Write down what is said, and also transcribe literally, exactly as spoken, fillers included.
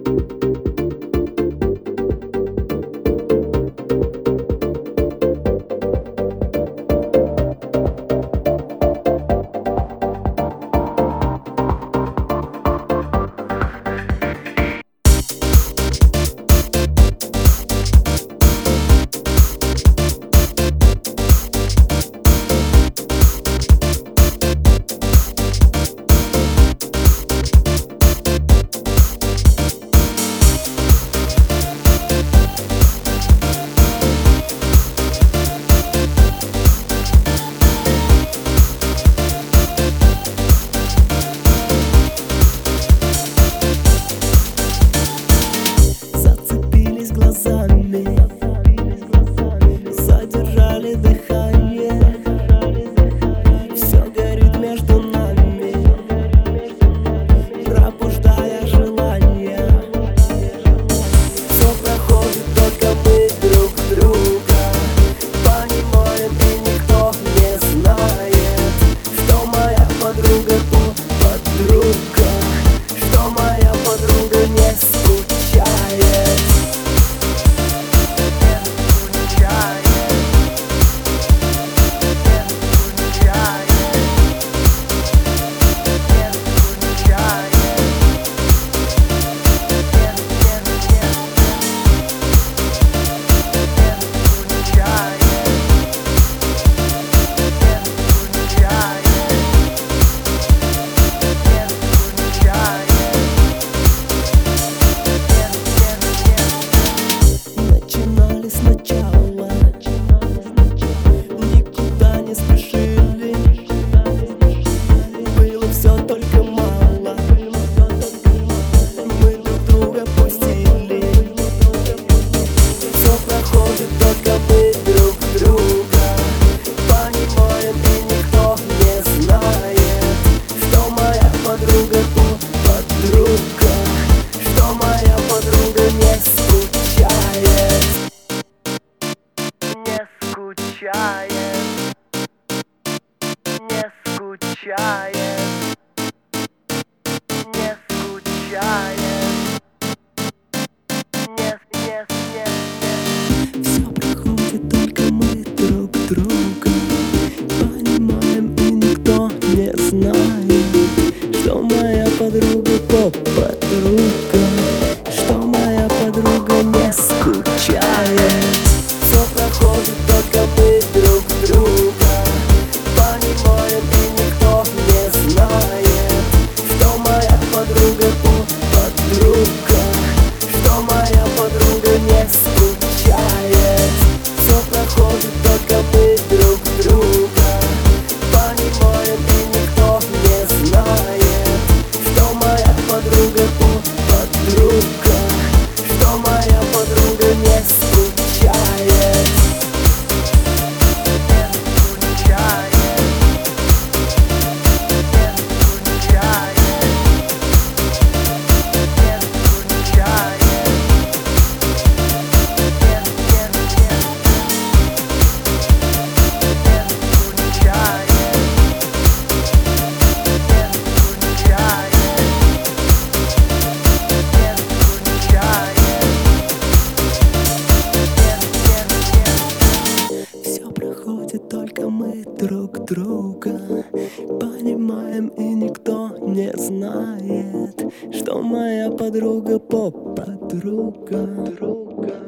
Задержали дыхание, все горит между нами, пробуждая желание. Все проходит, только мы друг друга понимаем, и никто не знает, что моя подруга подруга, что моя подруга не скучает. Сначала никуда не спешили, было все только мало, мы друг друга пустили. Все проходит, только мы друг друга понимаем, и никто не знает, что моя подруга подруга, что моя подруга не скучает. Не скучает, не скучает, не скучает, не, не, не, не. Все проходит, только мы друг друга понимаем, и никто не знает, что моя подруга подруга, что моя подруга не скучает. Все проходит, только мы друг друга понимаем, и никто не знает, что моя подруга подруга, что моя подруга не скучает. Все проходит, только мы друг друга понимаем, и никто не знает, что моя подруга подруга, что моя подруга не скучает. Только мы друг друга понимаем, и никто не знает, что моя подруга подруга.